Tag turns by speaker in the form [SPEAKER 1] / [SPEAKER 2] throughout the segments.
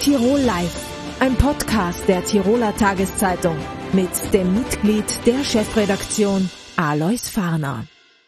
[SPEAKER 1] Tirol Live, ein Podcast der Tiroler Tageszeitung mit dem Mitglied der Chefredaktion Alois Farner.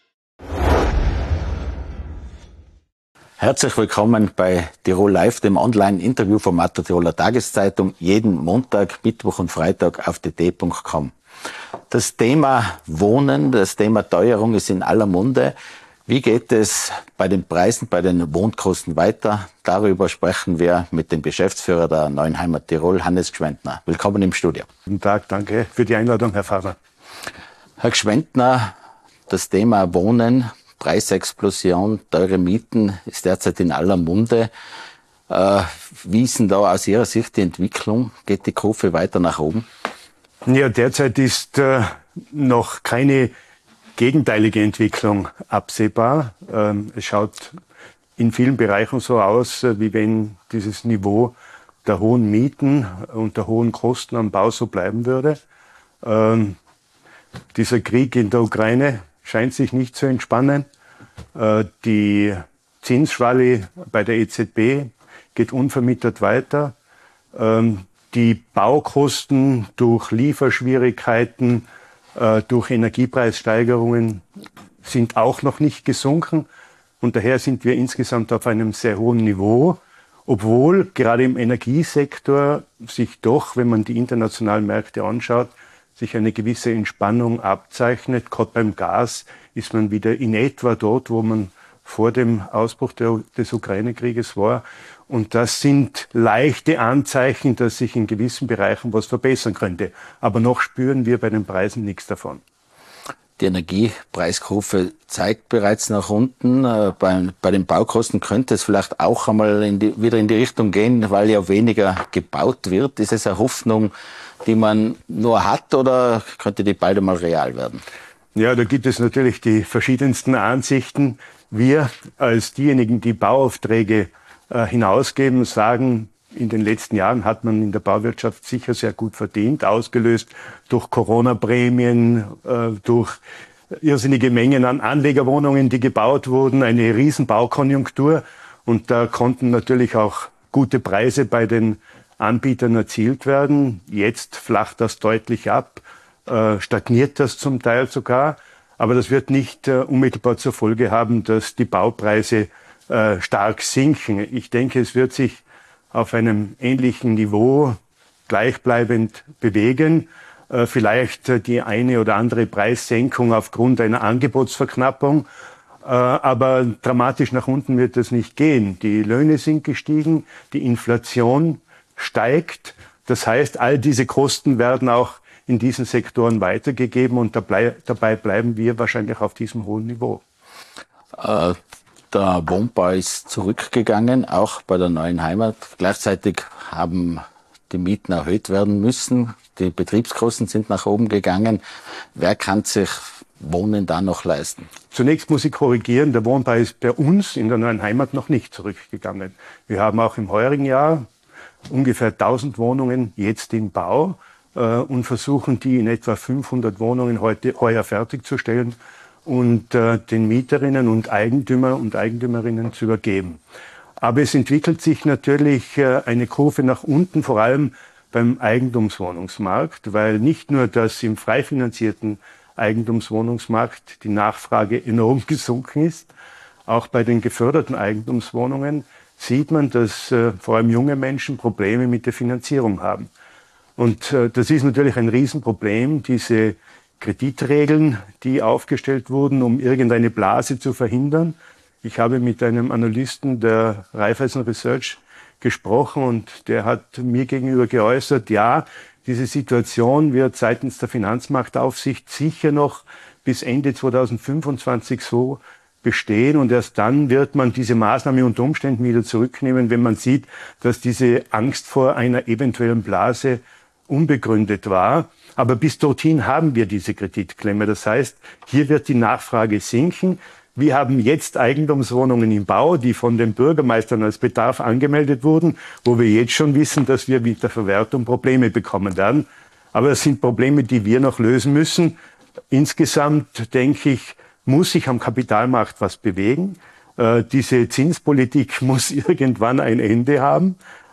[SPEAKER 2] Herzlich willkommen bei Tirol Live, dem Online-Interviewformat der Tiroler Tageszeitung, jeden Montag, Mittwoch und Freitag auf tt.com. Das Thema Wohnen, das Thema Teuerung ist in aller Munde. Wie geht es bei den Preisen, bei den Wohnkosten weiter? Darüber sprechen wir mit dem Geschäftsführer der Neuen Heimat Tirol, Hannes Gschwendtner. Willkommen im Studio.
[SPEAKER 3] Guten Tag, danke für die Einladung, Herr Farner.
[SPEAKER 2] Herr Gschwendtner, das Thema Wohnen, Preisexplosion, teure Mieten ist derzeit in aller Munde. Wie ist denn da aus Ihrer Sicht die Entwicklung? Geht die Kurve weiter nach oben?
[SPEAKER 3] Ja, derzeit ist noch keine gegenteilige Entwicklung absehbar. Es schaut in vielen Bereichen so aus, wie wenn dieses Niveau der hohen Mieten und der hohen Kosten am Bau so bleiben würde. Dieser Krieg in der Ukraine scheint sich nicht zu entspannen. Die Zinsschwalle bei der EZB geht unvermindert weiter. Die Baukosten durch Lieferschwierigkeiten, durch Energiepreissteigerungen sind auch noch nicht gesunken. Und daher sind wir insgesamt auf einem sehr hohen Niveau, obwohl gerade im Energiesektor sich doch, wenn man die internationalen Märkte anschaut, sich eine gewisse Entspannung abzeichnet. Gerade beim Gas ist man wieder in etwa dort, wo man vor dem Ausbruch des Ukraine-Krieges war. Und das sind leichte Anzeichen, dass sich in gewissen Bereichen was verbessern könnte. Aber noch spüren wir bei den Preisen nichts davon.
[SPEAKER 2] Die Energiepreiskurve zeigt bereits nach unten. Bei den Baukosten könnte es vielleicht auch einmal wieder in die Richtung gehen, weil ja weniger gebaut wird. Ist es eine Hoffnung, die man nur hat, oder könnte die bald einmal real werden?
[SPEAKER 3] Ja, da gibt es natürlich die verschiedensten Ansichten. Wir als diejenigen, die Bauaufträge hinausgeben, sagen, in den letzten Jahren hat man in der Bauwirtschaft sicher sehr gut verdient, ausgelöst durch Corona-Prämien, durch irrsinnige Mengen an Anlegerwohnungen, die gebaut wurden, eine Riesenbaukonjunktur. Und da konnten natürlich auch gute Preise bei den Anbietern erzielt werden. Jetzt flacht das deutlich ab, stagniert das zum Teil sogar. Aber das wird nicht unmittelbar zur Folge haben, dass die Baupreise stark sinken. Ich denke, es wird sich auf einem ähnlichen Niveau gleichbleibend bewegen. Vielleicht die eine oder andere Preissenkung aufgrund einer Angebotsverknappung. Aber dramatisch nach unten wird das nicht gehen. Die Löhne sind gestiegen, die Inflation steigt. Das heißt, all diese Kosten werden auch in diesen Sektoren weitergegeben und dabei bleiben wir wahrscheinlich auf diesem hohen Niveau.
[SPEAKER 2] Der Wohnbau ist zurückgegangen, auch bei der Neuen Heimat. Gleichzeitig haben die Mieten erhöht werden müssen. Die Betriebskosten sind nach oben gegangen. Wer kann sich Wohnen da noch leisten?
[SPEAKER 3] Zunächst muss ich korrigieren, der Wohnbau ist bei uns in der Neuen Heimat noch nicht zurückgegangen. Wir haben auch im heurigen Jahr ungefähr 1000 Wohnungen jetzt im Bau und versuchen, die in etwa 500 Wohnungen heuer fertigzustellen und den Mieterinnen und Eigentümer und Eigentümerinnen zu übergeben. Aber es entwickelt sich natürlich eine Kurve nach unten, vor allem beim Eigentumswohnungsmarkt, weil nicht nur das im frei finanzierten Eigentumswohnungsmarkt die Nachfrage enorm gesunken ist, auch bei den geförderten Eigentumswohnungen sieht man, dass vor allem junge Menschen Probleme mit der Finanzierung haben. Und das ist natürlich ein Riesenproblem, diese Kreditregeln, die aufgestellt wurden, um irgendeine Blase zu verhindern. Ich habe mit einem Analysten der Raiffeisen Research gesprochen und der hat mir gegenüber geäußert, ja, diese Situation wird seitens der Finanzmarktaufsicht sicher noch bis Ende 2025 so bestehen und erst dann wird man diese Maßnahme unter Umständen wieder zurücknehmen, wenn man sieht, dass diese Angst vor einer eventuellen Blase unbegründet war. Aber bis dorthin haben wir diese Kreditklemme. Das heißt, hier wird die Nachfrage sinken. Wir haben jetzt Eigentumswohnungen im Bau, die von den Bürgermeistern als Bedarf angemeldet wurden, wo wir jetzt schon wissen, dass wir mit der Verwertung Probleme bekommen werden. Aber das sind Probleme, die wir noch lösen müssen. Insgesamt, denke ich, muss sich am Kapitalmarkt was bewegen. Diese Zinspolitik muss irgendwann ein Ende haben.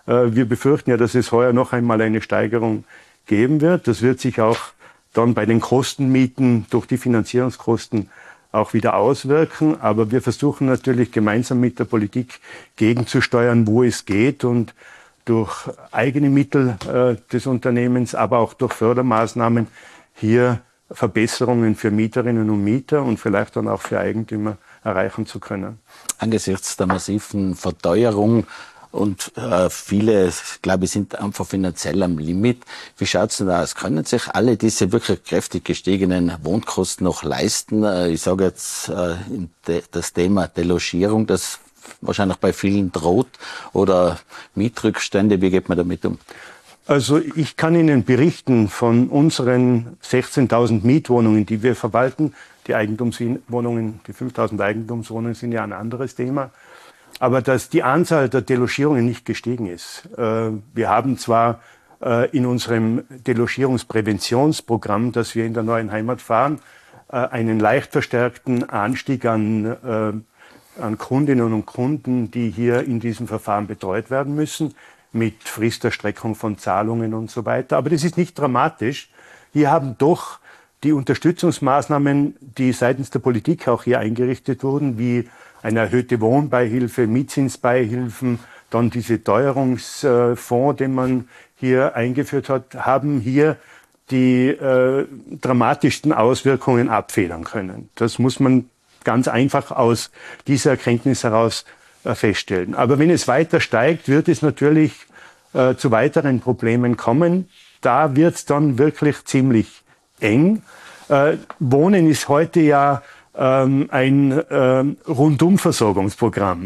[SPEAKER 3] Wir befürchten ja, dass es heuer noch einmal eine Steigerung geben wird. Das wird sich auch dann bei den Kostenmieten durch die Finanzierungskosten auch wieder auswirken. Aber wir versuchen natürlich gemeinsam mit der Politik gegenzusteuern, wo es geht, und durch eigene Mittel des Unternehmens, aber auch durch Fördermaßnahmen hier Verbesserungen für Mieterinnen und Mieter und vielleicht dann auch für Eigentümer erreichen zu können.
[SPEAKER 2] Angesichts der massiven Verteuerung und viele, glaube ich, sind einfach finanziell am Limit. Wie schaut es denn aus? Können sich alle diese wirklich kräftig gestiegenen Wohnkosten noch leisten? Ich sage jetzt das Thema Delogierung, das wahrscheinlich bei vielen droht, oder Mietrückstände. Wie geht man damit um?
[SPEAKER 3] Also ich kann Ihnen berichten von unseren 16.000 Mietwohnungen, die wir verwalten. Die Eigentumswohnungen, die 5.000 Eigentumswohnungen sind ja ein anderes Thema. Aber dass die Anzahl der Delogierungen nicht gestiegen ist. Wir haben zwar in unserem Delogierungspräventionsprogramm, das wir in der neuen Heimat fahren, einen leicht verstärkten Anstieg an Kundinnen und Kunden, die hier in diesem Verfahren betreut werden müssen, mit Fristerstreckung von Zahlungen und so weiter. Aber das ist nicht dramatisch. Hier haben doch die Unterstützungsmaßnahmen, die seitens der Politik auch hier eingerichtet wurden, wie eine erhöhte Wohnbeihilfe, Mietzinsbeihilfen, dann diese Teuerungsfonds, den man hier eingeführt hat, haben hier die dramatischsten Auswirkungen abfedern können. Das muss man ganz einfach aus dieser Erkenntnis heraus feststellen. Aber wenn es weiter steigt, wird es natürlich zu weiteren Problemen kommen. Da wird es dann wirklich ziemlich eng. Wohnen ist heute ja ein Rundumversorgungsprogramm.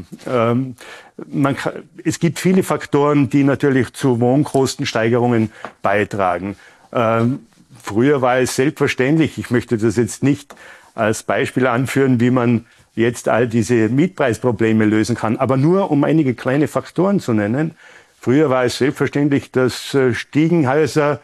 [SPEAKER 3] Es gibt viele Faktoren, die natürlich zu Wohnkostensteigerungen beitragen. Früher war es selbstverständlich, ich möchte das jetzt nicht als Beispiel anführen, wie man jetzt all diese Mietpreisprobleme lösen kann, aber nur um einige kleine Faktoren zu nennen. Früher war es selbstverständlich, dass Stiegenhäuser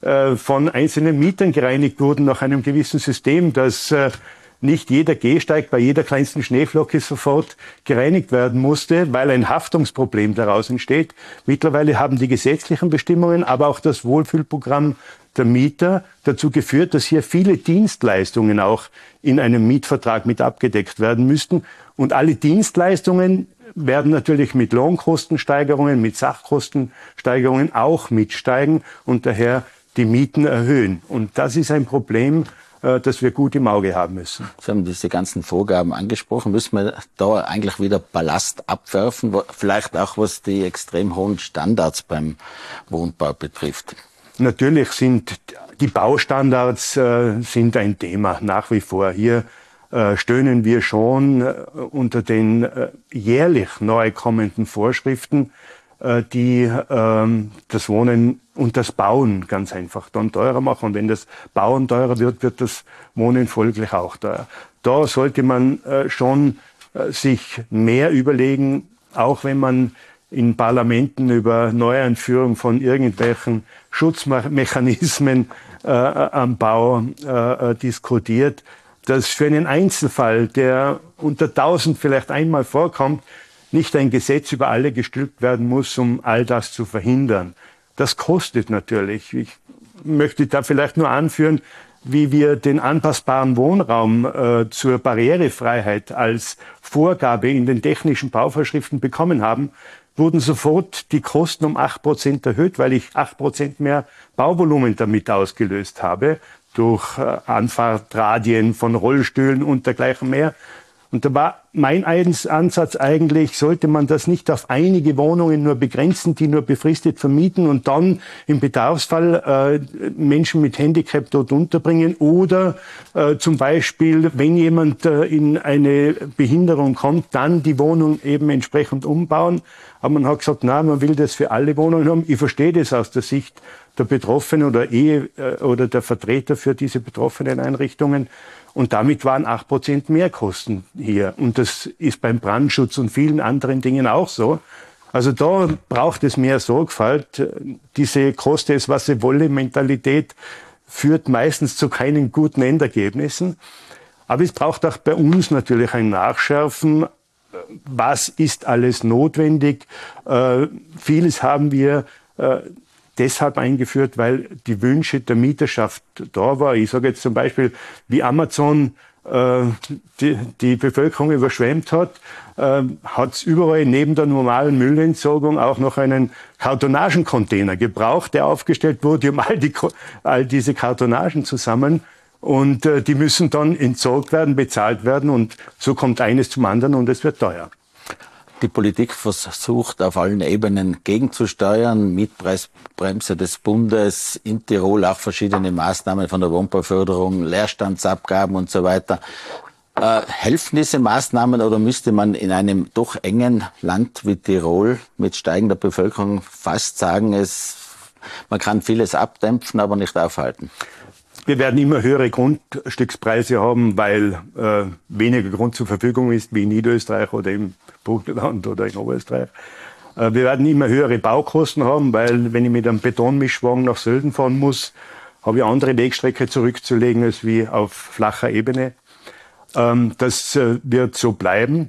[SPEAKER 3] von einzelnen Mietern gereinigt wurden nach einem gewissen System, dass nicht jeder Gehsteig bei jeder kleinsten Schneeflocke sofort gereinigt werden musste, weil ein Haftungsproblem daraus entsteht. Mittlerweile haben die gesetzlichen Bestimmungen, aber auch das Wohlfühlprogramm der Mieter dazu geführt, dass hier viele Dienstleistungen auch in einem Mietvertrag mit abgedeckt werden müssten. Und alle Dienstleistungen werden natürlich mit Lohnkostensteigerungen, mit Sachkostensteigerungen auch mitsteigen und daher die Mieten erhöhen. Und das ist ein Problem, das wir gut im Auge haben müssen.
[SPEAKER 2] Sie haben diese ganzen Vorgaben angesprochen. Müssen wir da eigentlich wieder Ballast abwerfen, vielleicht auch was die extrem hohen Standards beim Wohnbau betrifft?
[SPEAKER 3] Natürlich sind die Baustandards sind ein Thema nach wie vor. Hier stöhnen wir schon unter den jährlich neu kommenden Vorschriften, die das Wohnen und das Bauen ganz einfach dann teurer machen. Und wenn das Bauen teurer wird, wird das Wohnen folglich auch teuer. Da sollte man schon sich mehr überlegen, auch wenn man in Parlamenten über Neueinführung von irgendwelchen Schutzmechanismen am Bau diskutiert, dass für einen Einzelfall, der unter 1000 vielleicht einmal vorkommt, nicht ein Gesetz über alle gestülpt werden muss, um all das zu verhindern. Das kostet natürlich. Ich möchte da vielleicht nur anführen, wie wir den anpassbaren Wohnraum zur Barrierefreiheit als Vorgabe in den technischen Bauvorschriften bekommen haben, wurden sofort die Kosten um 8% erhöht, weil ich 8% mehr Bauvolumen damit ausgelöst habe, durch Anfahrtradien von Rollstühlen und dergleichen mehr. Und da war mein Ansatz eigentlich, sollte man das nicht auf einige Wohnungen nur begrenzen, die nur befristet vermieten und dann im Bedarfsfall Menschen mit Handicap dort unterbringen oder zum Beispiel, wenn jemand in eine Behinderung kommt, dann die Wohnung eben entsprechend umbauen. Aber man hat gesagt, na, man will das für alle Wohnungen haben. Ich verstehe das aus der Sicht der Betroffenen oder der Vertreter für diese betroffenen Einrichtungen. Und damit waren 8% Mehrkosten hier. Und das ist beim Brandschutz und vielen anderen Dingen auch so. Also da braucht es mehr Sorgfalt. Diese Koste es, was sie wolle Mentalität führt meistens zu keinen guten Endergebnissen. Aber es braucht auch bei uns natürlich ein Nachschärfen. was ist alles notwendig. Vieles haben wir deshalb eingeführt, weil die Wünsche der Mieterschaft da war. Ich sage jetzt zum Beispiel, wie Amazon die Bevölkerung überschwemmt hat, hat es überall neben der normalen Müllentsorgung auch noch einen Kartonagencontainer gebraucht, der aufgestellt wurde, um all diese Kartonagen zu sammeln. Und die müssen dann entsorgt werden, bezahlt werden. Und so kommt eines zum anderen und es wird teuer.
[SPEAKER 2] Die Politik versucht auf allen Ebenen gegenzusteuern. Mietpreisbremse des Bundes, in Tirol auch verschiedene Maßnahmen von der Wohnbauförderung, Leerstandsabgaben und so weiter. Helfen diese Maßnahmen oder müsste man in einem doch engen Land wie Tirol mit steigender Bevölkerung fast sagen, man kann vieles abdämpfen, aber nicht aufhalten?
[SPEAKER 3] Wir werden immer höhere Grundstückspreise haben, weil weniger Grund zur Verfügung ist, wie in Niederösterreich oder im Burgenland oder in Oberösterreich. Wir werden immer höhere Baukosten haben, weil wenn ich mit einem Betonmischwagen nach Sölden fahren muss, habe ich eine andere Wegstrecke zurückzulegen als wie auf flacher Ebene. Das wird so bleiben.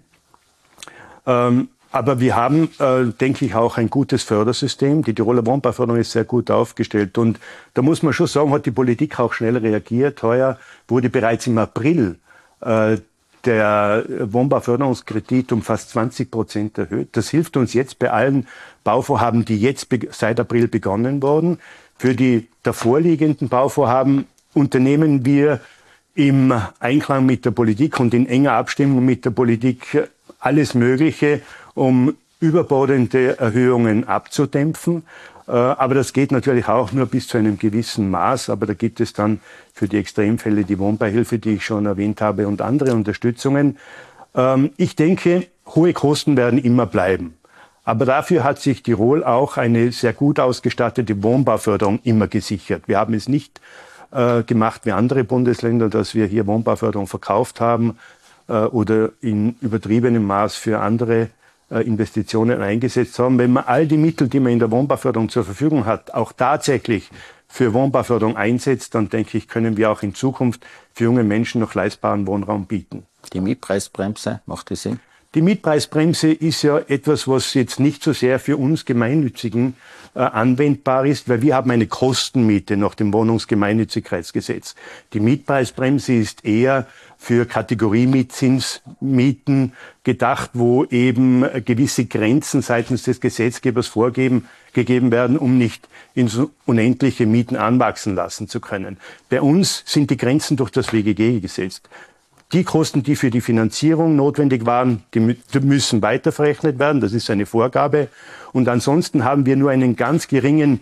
[SPEAKER 3] Aber wir haben, denke ich, auch ein gutes Fördersystem. Die Tiroler Wohnbauförderung ist sehr gut aufgestellt. Und da muss man schon sagen, hat die Politik auch schnell reagiert. Heuer wurde bereits im April der Wohnbauförderungskredit um fast 20% erhöht. Das hilft uns jetzt bei allen Bauvorhaben, die jetzt seit April begonnen wurden. Für die davorliegenden Bauvorhaben unternehmen wir im Einklang mit der Politik und in enger Abstimmung mit der Politik alles Mögliche, um überbordende Erhöhungen abzudämpfen. Aber das geht natürlich auch nur bis zu einem gewissen Maß. Aber da gibt es dann für die Extremfälle die Wohnbeihilfe, die ich schon erwähnt habe, und andere Unterstützungen. Ich denke, hohe Kosten werden immer bleiben. Aber dafür hat sich Tirol auch eine sehr gut ausgestattete Wohnbauförderung immer gesichert. Wir haben es nicht gemacht wie andere Bundesländer, dass wir hier Wohnbauförderung verkauft haben oder in übertriebenem Maß für andere Investitionen eingesetzt haben. Wenn man all die Mittel, die man in der Wohnbauförderung zur Verfügung hat, auch tatsächlich für Wohnbauförderung einsetzt, dann denke ich, können wir auch in Zukunft für junge Menschen noch leistbaren Wohnraum bieten.
[SPEAKER 2] Die Mietpreisbremse, macht die Sinn?
[SPEAKER 3] Die Mietpreisbremse ist ja etwas, was jetzt nicht so sehr für uns Gemeinnützigen anwendbar ist, weil wir haben eine Kostenmiete nach dem Wohnungsgemeinnützigkeitsgesetz. Die Mietpreisbremse ist eher für Kategoriemietzinsmieten gedacht, wo eben gewisse Grenzen seitens des Gesetzgebers gegeben werden, um nicht ins unendliche Mieten anwachsen lassen zu können. Bei uns sind die Grenzen durch das WGG gesetzt. Die Kosten, die für die Finanzierung notwendig waren, die müssen weiterverrechnet werden. Das ist eine Vorgabe. Und ansonsten haben wir nur eine ganz geringe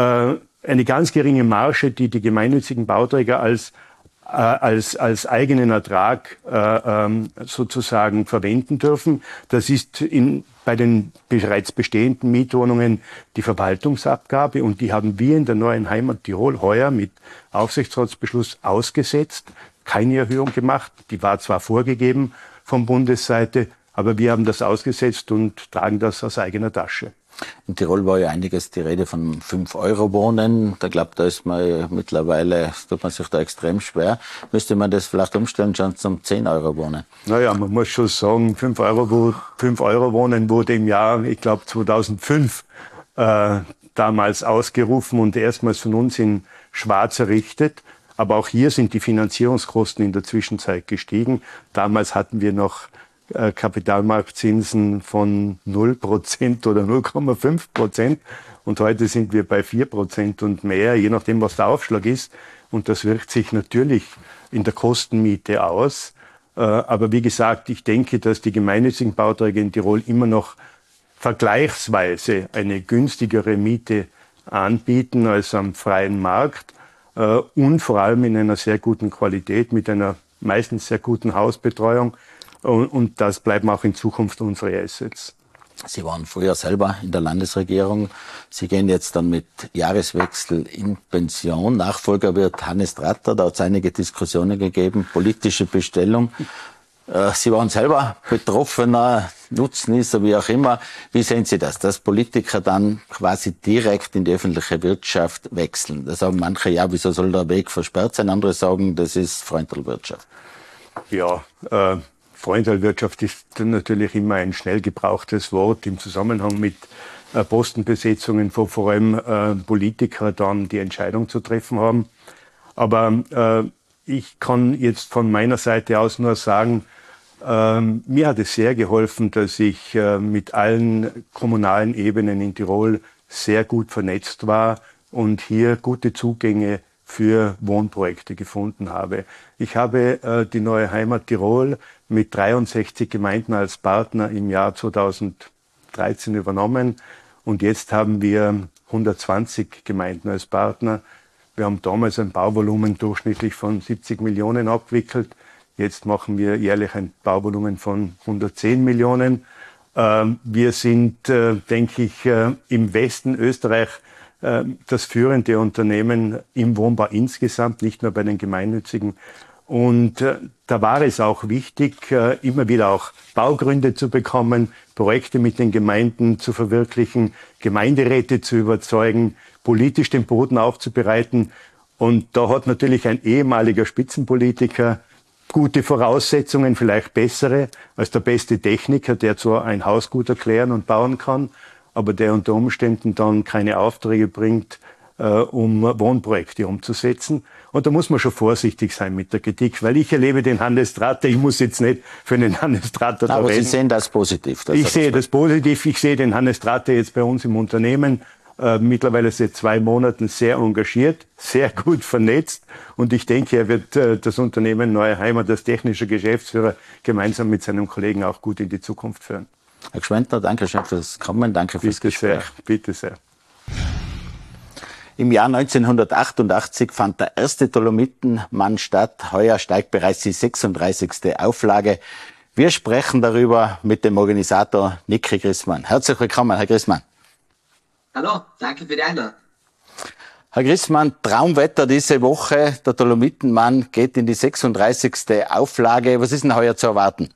[SPEAKER 3] Marge, die die gemeinnützigen Bauträger als eigenen Ertrag sozusagen verwenden dürfen. Das ist bei den bereits bestehenden Mietwohnungen die Verwaltungsabgabe, und die haben wir in der neuen Heimat Tirol heuer mit Aufsichtsratsbeschluss ausgesetzt. Keine Erhöhung gemacht. Die war zwar vorgegeben von Bundesseite, aber wir haben das ausgesetzt und tragen das aus eigener Tasche.
[SPEAKER 2] In Tirol war ja einiges die Rede von 5-Euro-Wohnen. Da glaubt, da ist man mittlerweile, tut man sich da extrem schwer. Müsste man das vielleicht umstellen schon zum 10-Euro-Wohnen?
[SPEAKER 3] Naja, man muss schon sagen, 5-Euro-Wohnen wurde im Jahr, ich glaube 2005, damals ausgerufen und erstmals von uns in Schwarz errichtet. Aber auch hier sind die Finanzierungskosten in der Zwischenzeit gestiegen. Damals hatten wir noch Kapitalmarktzinsen von 0% oder 0,5%. Und heute sind wir bei 4% und mehr, je nachdem, was der Aufschlag ist. Und das wirkt sich natürlich in der Kostenmiete aus. Aber wie gesagt, ich denke, dass die gemeinnützigen Bauträger in Tirol immer noch vergleichsweise eine günstigere Miete anbieten als am freien Markt. Und vor allem in einer sehr guten Qualität, mit einer meistens sehr guten Hausbetreuung. Und das bleiben auch in Zukunft unsere Assets.
[SPEAKER 2] Sie waren früher selber in der Landesregierung. Sie gehen jetzt dann mit Jahreswechsel in Pension. Nachfolger wird Hannes Tratter. Da hat es einige Diskussionen gegeben, politische Bestellung. Sie waren selber Betroffener, Nutznießer, wie auch immer. Wie sehen Sie das, dass Politiker dann quasi direkt in die öffentliche Wirtschaft wechseln? Da sagen manche, ja, wieso soll der Weg versperrt sein? Andere sagen, das ist Freundelwirtschaft.
[SPEAKER 3] Ja, Freundalwirtschaft ist natürlich immer ein schnell gebrauchtes Wort im Zusammenhang mit Postenbesetzungen, wo vor allem Politiker dann die Entscheidung zu treffen haben. Aber ich kann jetzt von meiner Seite aus nur sagen, mir hat es sehr geholfen, dass ich mit allen kommunalen Ebenen in Tirol sehr gut vernetzt war und hier gute Zugänge für Wohnprojekte gefunden habe. Ich habe die neue Heimat Tirol mit 63 Gemeinden als Partner im Jahr 2013 übernommen und jetzt haben wir 120 Gemeinden als Partner. Wir haben damals ein Bauvolumen durchschnittlich von 70 Millionen abgewickelt. Jetzt machen wir jährlich ein Bauvolumen von 110 Millionen. Wir sind, denke ich, im Westen Österreich das führende Unternehmen im Wohnbau insgesamt, nicht nur bei den Gemeinnützigen. Und da war es auch wichtig, immer wieder auch Baugründe zu bekommen, Projekte mit den Gemeinden zu verwirklichen, Gemeinderäte zu überzeugen, politisch den Boden aufzubereiten. Und da hat natürlich ein ehemaliger Spitzenpolitiker gute Voraussetzungen, vielleicht bessere als der beste Techniker, der zwar ein Haus gut erklären und bauen kann, aber der unter Umständen dann keine Aufträge bringt, um Wohnprojekte umzusetzen. Und da muss man schon vorsichtig sein mit der Kritik, weil ich erlebe den Hannes Strater, ich muss jetzt nicht für den Hannes Strater da reden.
[SPEAKER 2] Aber Sie sehen das positiv.
[SPEAKER 3] Ich sehe das positiv. Ich sehe den Hannes Strater jetzt bei uns im Unternehmen mittlerweile seit 2 Monaten sehr engagiert, sehr gut vernetzt. Und ich denke, er wird das Unternehmen Neue Heimat als technischer Geschäftsführer gemeinsam mit seinem Kollegen auch gut in die Zukunft führen.
[SPEAKER 2] Herr Gschwendtner, danke schön fürs Kommen, danke fürs Gespräch.
[SPEAKER 3] Bitte sehr.
[SPEAKER 2] Im Jahr 1988 fand der erste Dolomitenmann statt. Heuer steigt bereits die 36. Auflage. Wir sprechen darüber mit dem Organisator Niki Grissmann. Herzlich willkommen, Herr Grissmann.
[SPEAKER 4] Hallo, danke für die Einladung.
[SPEAKER 2] Herr Grissmann, Traumwetter diese Woche. Der Dolomitenmann geht in die 36. Auflage. Was ist denn heuer zu erwarten?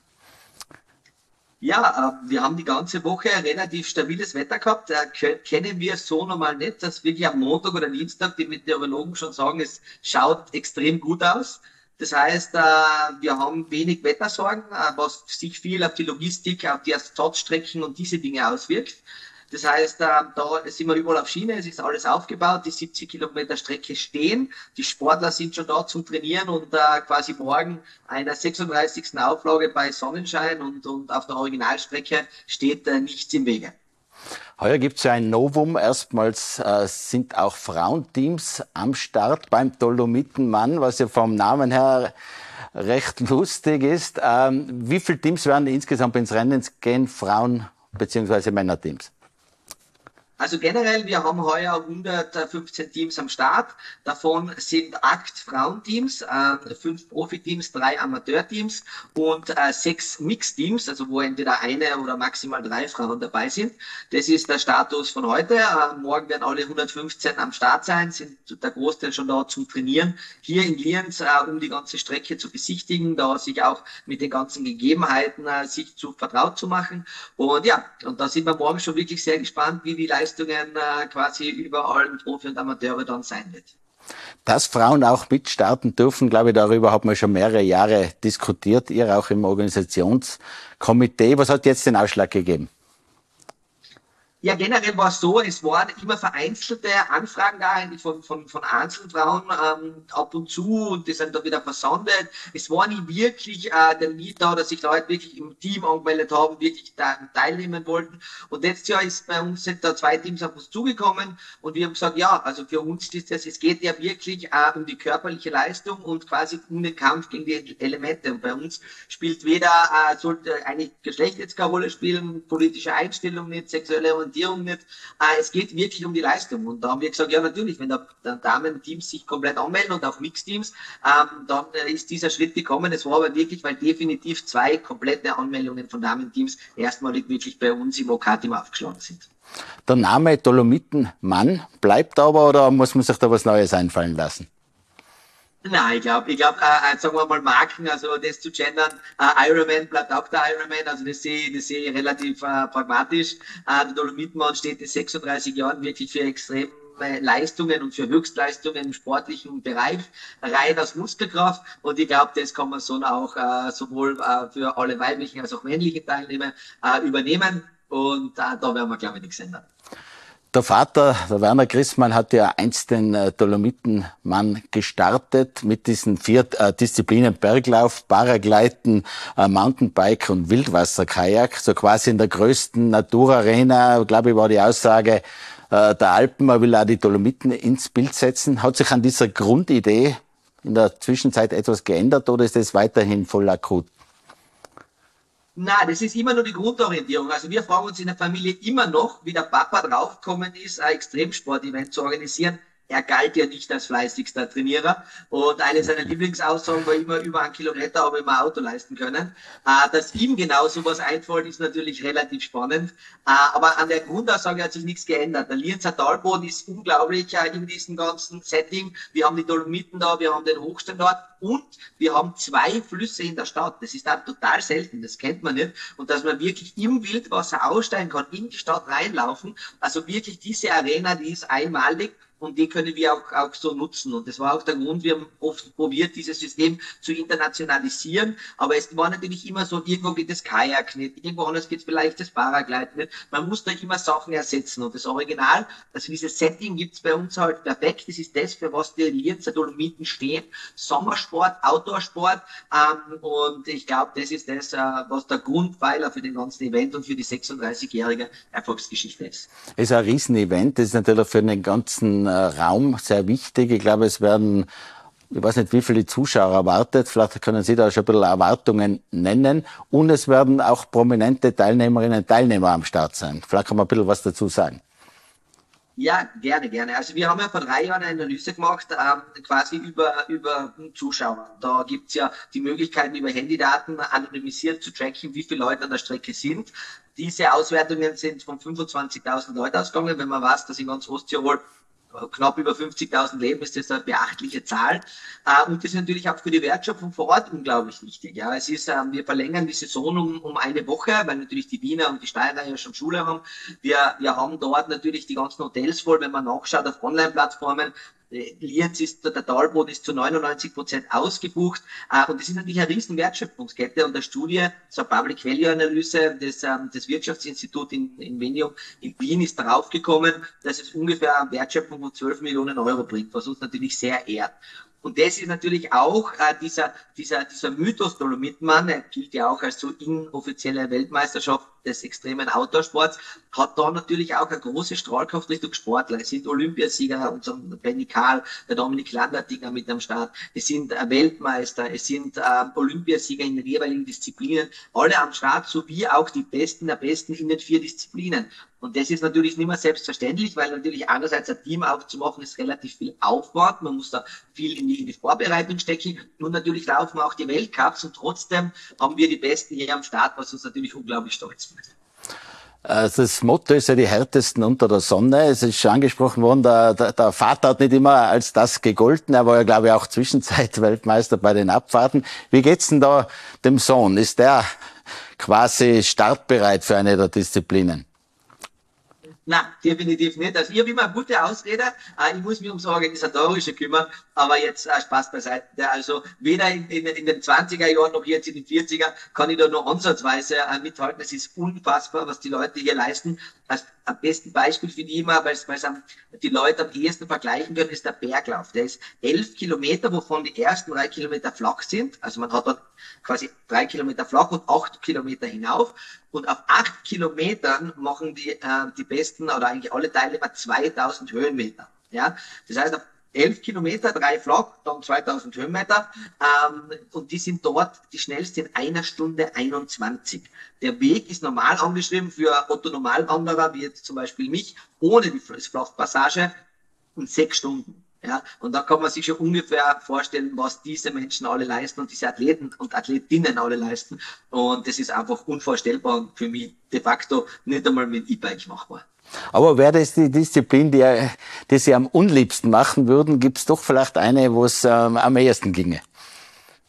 [SPEAKER 4] Ja, wir haben die ganze Woche relativ stabiles Wetter gehabt. Kennen wir so normal nicht, dass wirklich am Montag oder Dienstag die Meteorologen schon sagen, es schaut extrem gut aus. Das heißt, wir haben wenig Wettersorgen, was sich viel auf die Logistik, auf die Ersatzstrecken und diese Dinge auswirkt. Das heißt, da sind wir überall auf Schiene, es ist alles aufgebaut, die 70 Kilometer Strecke stehen, die Sportler sind schon da zum Trainieren und quasi morgen einer 36. Auflage bei Sonnenschein und auf der Originalstrecke steht nichts im Wege.
[SPEAKER 2] Heuer gibt es ja ein Novum. Erstmals sind auch Frauenteams am Start beim Dolomitenmann, was ja vom Namen her recht lustig ist. Wie viele Teams werden insgesamt ins Rennen gehen, Frauen- bzw. Männerteams?
[SPEAKER 4] Also generell, wir haben heuer 115 Teams am Start. Davon sind 8 Frauenteams, 5 Profiteams, 3 Amateurteams und 6 Mixteams, also wo entweder eine oder maximal 3 Frauen dabei sind. Das ist der Status von heute. Morgen werden alle 115 am Start sein, sind der Großteil schon da zum Trainieren. Hier in Lienz, um die ganze Strecke zu besichtigen, da sich auch mit den ganzen Gegebenheiten sich zu vertraut zu machen. Und ja, und da sind wir morgen schon wirklich sehr gespannt, wie die Leistungen quasi überall Profi und Amateure dann sein wird.
[SPEAKER 2] Dass Frauen auch mitstarten dürfen, glaube ich, darüber hat man schon mehrere Jahre diskutiert. Ihr auch im Organisationskomitee. Was hat jetzt den Ausschlag gegeben?
[SPEAKER 4] Ja, generell war es so, es waren immer vereinzelte Anfragen da eigentlich von Einzelfrauen ab und zu und die sind dann wieder versandet. Es war nie wirklich der Need da, dass sich Leute wirklich im Team angemeldet haben, wirklich da teilnehmen wollten. Und letztes Jahr ist bei uns sind da 2 Teams auf uns zugekommen und wir haben gesagt, ja, also für uns ist das, es geht ja wirklich um die körperliche Leistung und quasi um den Kampf gegen die Elemente. Und bei uns spielt weder, sollte eigentlich Geschlecht jetzt keine Rolle spielen, politische Einstellung nicht, sexuelle Orientierung nicht. Es geht wirklich um die Leistung. Und da haben wir gesagt, ja natürlich, wenn da Damen-Teams sich komplett anmelden und auch Mixteams, dann ist dieser Schritt gekommen. Es war aber wirklich, weil definitiv 2 komplette Anmeldungen von Damen-Teams erstmalig wirklich bei uns im OK-Team aufgeschlagen sind.
[SPEAKER 2] Der Name Dolomitenmann bleibt aber oder muss man sich da was Neues einfallen lassen?
[SPEAKER 4] Nein, ich glaube, sagen wir mal Marken, also das zu gendern, Ironman bleibt auch der Ironman, also das sehe ich relativ pragmatisch. Der Dolomitenmann steht in 36 Jahren wirklich für extrem Leistungen und für Höchstleistungen im sportlichen Bereich, rein aus Muskelkraft. Und ich glaube, das kann man so auch sowohl für alle weiblichen als auch männlichen Teilnehmer übernehmen. Und da werden wir, glaube ich, nichts ändern.
[SPEAKER 2] Der Vater, der Werner Grissmann, hat ja einst den Dolomitenmann gestartet mit diesen 4 Disziplinen: Berglauf, Paragleiten, Mountainbike und Wildwasserkajak. So quasi in der größten Naturarena, glaube ich, war die Aussage der Alpen. Man will auch die Dolomiten ins Bild setzen. Hat sich an dieser Grundidee in der Zwischenzeit etwas geändert oder ist das weiterhin voll akut?
[SPEAKER 4] Nein, das ist immer nur die Grundorientierung. Also wir fragen uns in der Familie immer noch, wie der Papa draufgekommen ist, ein Extremsport-Event zu organisieren. Er galt ja nicht als fleißigster Trainierer und eine seiner Lieblingsaussagen war immer, über 1 Kilometer habe ich mir ein Auto leisten können. Dass ihm genau sowas einfällt, ist natürlich relativ spannend. Aber an der Grundaussage hat sich nichts geändert. Der Lienzer Talboden ist unglaublich in diesem ganzen Setting. Wir haben die Dolomiten da, wir haben den Hochstandort und wir haben 2 Flüsse in der Stadt. Das ist dann total selten, das kennt man nicht. Und dass man wirklich im Wildwasser aussteigen kann, in die Stadt reinlaufen. Also wirklich diese Arena, die ist einmalig. Und die können wir auch so nutzen. Und das war auch der Grund, wir haben oft probiert, dieses System zu internationalisieren. Aber es war natürlich immer so, irgendwo geht das Kajak nicht, irgendwo anders geht vielleicht das Paragleiten nicht. Man muss da immer Sachen ersetzen. Und das Original, also dieses Setting gibt's bei uns halt perfekt. Das ist das, für was die Lienzer Dolomiten stehen. Sommersport, Outdoorsport. Und ich glaube, das ist das, was der Grundpfeiler für den ganzen Event und für die 36-jährige Erfolgsgeschichte ist.
[SPEAKER 2] Es ist ein Riesenevent. Das ist natürlich für den ganzen Raum sehr wichtig. Ich glaube, es werden, ich weiß nicht, wie viele Zuschauer erwartet. Vielleicht können Sie da schon ein bisschen Erwartungen nennen. Und es werden auch prominente Teilnehmerinnen und Teilnehmer am Start sein. Vielleicht kann man ein bisschen was dazu sagen.
[SPEAKER 4] Ja, gerne. Also wir haben ja vor 3 Jahren eine Analyse gemacht, quasi über Zuschauer. Da gibt's ja die Möglichkeiten, über Handydaten anonymisiert zu tracken, wie viele Leute an der Strecke sind. Diese Auswertungen sind von 25.000 Leuten ausgegangen. Wenn man weiß, dass in ganz Osttirol knapp über 50.000 leben, ist das eine beachtliche Zahl. Und das ist natürlich auch für die Wertschöpfung vor Ort unglaublich wichtig. Ja, es ist, wir verlängern die Saison um eine Woche, weil natürlich die Wiener und die Steirer ja schon Schule haben. Wir haben dort natürlich die ganzen Hotels voll, wenn man nachschaut auf Online-Plattformen. Lienz ist, der Talboden ist zu 99% ausgebucht. Und das ist natürlich eine riesen Wertschöpfungskette. Und der Studie, so eine Public Value Analyse des Wirtschaftsinstituts in Venium in Wien ist darauf gekommen, dass es ungefähr eine Wertschöpfung von 12 Millionen Euro bringt, was uns natürlich sehr ehrt. Und das ist natürlich auch dieser Mythos Dolomitenmann, er gilt ja auch als so inoffizielle Weltmeisterschaft des extremen Outdoorsports, hat da natürlich auch eine große Strahlkraft Richtung Sportler. Es sind Olympiasieger, unser Benny Karl, der Dominik Landertinger mit am Start, es sind Weltmeister, es sind Olympiasieger in den jeweiligen Disziplinen, alle am Start, sowie auch die Besten der Besten in den 4 Disziplinen. Und das ist natürlich nicht mehr selbstverständlich, weil natürlich einerseits ein Team aufzumachen ist relativ viel Aufwand, man muss da viel in die Vorbereitung stecken und natürlich laufen auch die Weltcups und trotzdem haben wir die Besten hier am Start, was uns natürlich unglaublich stolz macht.
[SPEAKER 2] Das Motto ist ja die härtesten unter der Sonne. Es ist schon angesprochen worden, der Vater hat nicht immer als das gegolten. Er war ja, glaube ich, auch Zwischenzeit-Weltmeister bei den Abfahrten. Wie geht's denn da dem Sohn? Ist der quasi startbereit für eine der Disziplinen?
[SPEAKER 4] Nein, definitiv nicht. Also ich habe immer eine gute Ausrede. Ich muss mich ums Organisatorische kümmern, aber jetzt Spaß beiseite. Also weder in den 20er Jahren noch jetzt in den 40er kann ich da nur ansatzweise mithalten. Es ist unfassbar, was die Leute hier leisten. Als am besten Beispiel finde ich immer, weil es die Leute am ehesten vergleichen können, ist der Berglauf. Der ist 11 Kilometer, wovon die ersten 3 Kilometer flach sind. Also man hat dann quasi 3 Kilometer flach und 8 Kilometer hinauf. Und auf 8 Kilometern machen die Besten oder eigentlich alle Teilnehmer 2000 Höhenmeter. Ja, das heißt, auf 11 Kilometer, 3 flach, dann 2000 Höhenmeter. Und die sind dort die schnellsten in 1 Stunde 21. Der Weg ist normal angeschrieben für Otto-Normalwanderer, wie jetzt zum Beispiel mich, ohne die Flachpassage, in 6 Stunden. Ja, und da kann man sich schon ungefähr vorstellen, was diese Menschen alle leisten und diese Athleten und Athletinnen alle leisten. Und das ist einfach unvorstellbar und für mich de facto nicht einmal mit E-Bike machbar.
[SPEAKER 2] Aber wäre das die Disziplin, die Sie am unliebsten machen würden, gibt es doch vielleicht eine, wo es am ehesten ginge?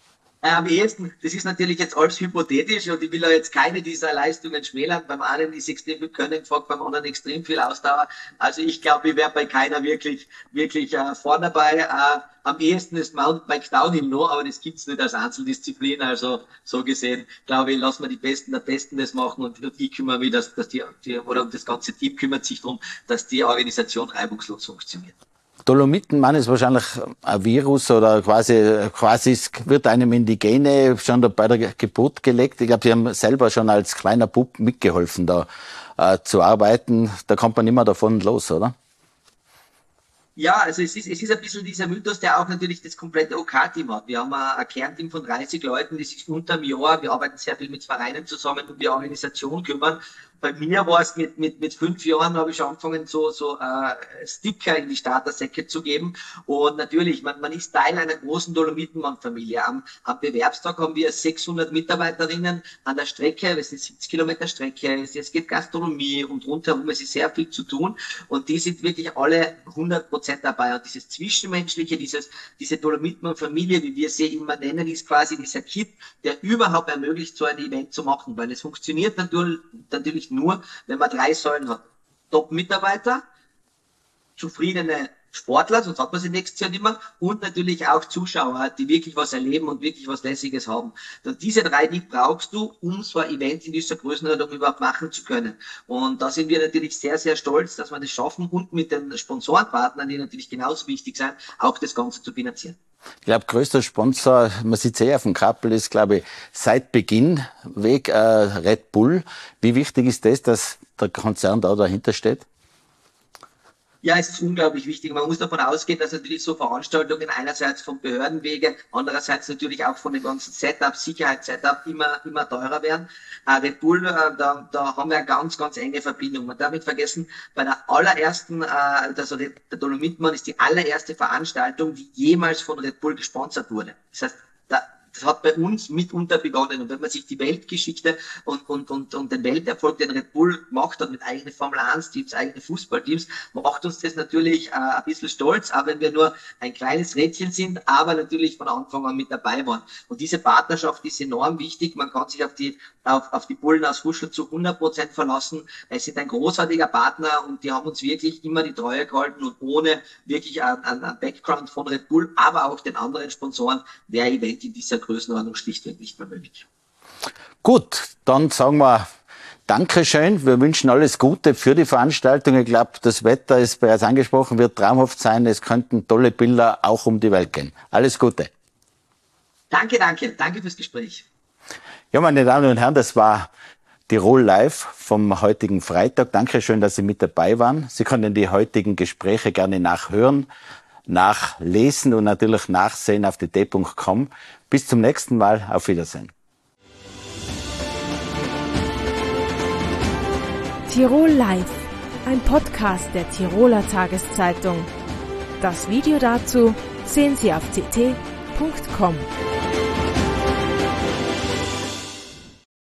[SPEAKER 4] Am ehesten, das ist natürlich jetzt alles hypothetisch und ich will ja jetzt keine dieser Leistungen schmälern. Beim einen ist extrem viel Können gefragt, beim anderen extrem viel Ausdauer. Also ich glaube, ich wäre bei keiner wirklich vorne dabei. Am ehesten ist Mountainbike Downhill noch, aber das gibt's nicht als Einzeldisziplin. Also so gesehen, glaube ich, lassen wir die Besten der Besten das machen und ich kümmere mich, dass oder das ganze Team kümmert sich darum, dass die Organisation reibungslos funktioniert.
[SPEAKER 2] Dolomitmann ist wahrscheinlich ein Virus oder quasi wird einem in die Gene schon bei der Geburt gelegt. Ich glaube, Sie haben selber schon als kleiner Bub mitgeholfen, da zu arbeiten. Da kommt man nicht mehr davon los, oder?
[SPEAKER 4] Ja, also es ist ein bisschen dieser Mythos, der auch natürlich das komplette OK-Team hat. Wir haben ein Kernteam von 30 Leuten, das ist unter einem Jahr. Wir arbeiten sehr viel mit Vereinen zusammen, um die Organisation kümmern. Bei mir war es mit 5 Jahren, habe ich schon angefangen, so Sticker in die Startersäcke zu geben. Und natürlich, man ist Teil einer großen Dolomitenmann-Familie. Am Bewerbstag haben wir 600 Mitarbeiterinnen an der Strecke. Es sind 70 Kilometer Strecke. Es geht Gastronomie und rundherum. Es ist sehr viel zu tun. Und die sind wirklich alle 100% dabei. Und dieses Zwischenmenschliche, diese Dolomitenmann-Familie, wie wir sie immer nennen, ist quasi dieser Kit, der überhaupt ermöglicht, so ein Event zu machen. Weil es funktioniert natürlich nur, wenn man 3 Säulen hat. Top-Mitarbeiter, zufriedene Sportler, sonst hat man sie nächstes Jahr nicht mehr, und natürlich auch Zuschauer, die wirklich was erleben und wirklich was Lässiges haben. Und diese 3 Dinge brauchst du, um so ein Event in dieser Größenordnung überhaupt machen zu können. Und da sind wir natürlich sehr, sehr stolz, dass wir das schaffen und mit den Sponsorenpartnern, die natürlich genauso wichtig sind, auch das Ganze zu finanzieren.
[SPEAKER 2] Ich glaube, größter Sponsor, man sieht es auf dem Kappel, ist, glaube ich, seit Beginn weg Red Bull. Wie wichtig ist das, dass der Konzern da dahinter steht?
[SPEAKER 4] Ja, es ist unglaublich wichtig. Man muss davon ausgehen, dass natürlich so Veranstaltungen einerseits vom Behördenwege, andererseits natürlich auch von dem ganzen Setup, Sicherheitssetup immer teurer werden. Red Bull, da haben wir eine ganz, ganz enge Verbindung. Man darf nicht vergessen, bei der allerersten, also der Dolomitmann ist die allererste Veranstaltung, die jemals von Red Bull gesponsert wurde. Das heißt, das hat bei uns mitunter begonnen. Und wenn man sich die Weltgeschichte und den Welterfolg, den Red Bull gemacht hat, mit eigenen Formel-1-Teams, eigenen Fußballteams, macht uns das natürlich ein bisschen stolz, auch wenn wir nur ein kleines Rädchen sind, aber natürlich von Anfang an mit dabei waren. Und diese Partnerschaft ist enorm wichtig. Man kann sich auf die Bullen aus Huschel zu 100% verlassen. Es sind ein großartiger Partner und die haben uns wirklich immer die Treue gehalten und ohne wirklich einen Background von Red Bull, aber auch den anderen Sponsoren, wäre ein Event in dieser Größenordnung schlichtweg nicht mehr möglich.
[SPEAKER 2] Gut, dann sagen wir Dankeschön. Wir wünschen alles Gute für die Veranstaltung. Ich glaube, das Wetter ist bereits angesprochen, wird traumhaft sein. Es könnten tolle Bilder auch um die Welt gehen. Alles Gute.
[SPEAKER 4] Danke. Danke fürs Gespräch.
[SPEAKER 2] Ja, meine Damen und Herren, das war Tirol Live vom heutigen Freitag. Dankeschön, dass Sie mit dabei waren. Sie können die heutigen Gespräche gerne nachhören, nachlesen und natürlich nachsehen auf dt.com. Bis zum nächsten Mal. Auf Wiedersehen.
[SPEAKER 1] Tirol Live, ein Podcast der Tiroler Tageszeitung. Das Video dazu sehen Sie auf ct.com.